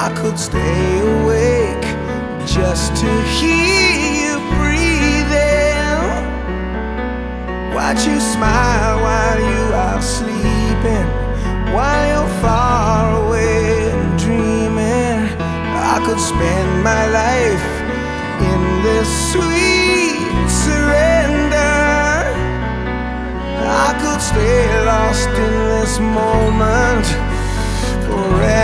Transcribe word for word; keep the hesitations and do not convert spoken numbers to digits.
I could stay awake just to hear you breathing, watch you smile while you are sleeping, while you're far away and dreaming. I could spend my life in this sweet surrender. I could stay lost in this moment forever.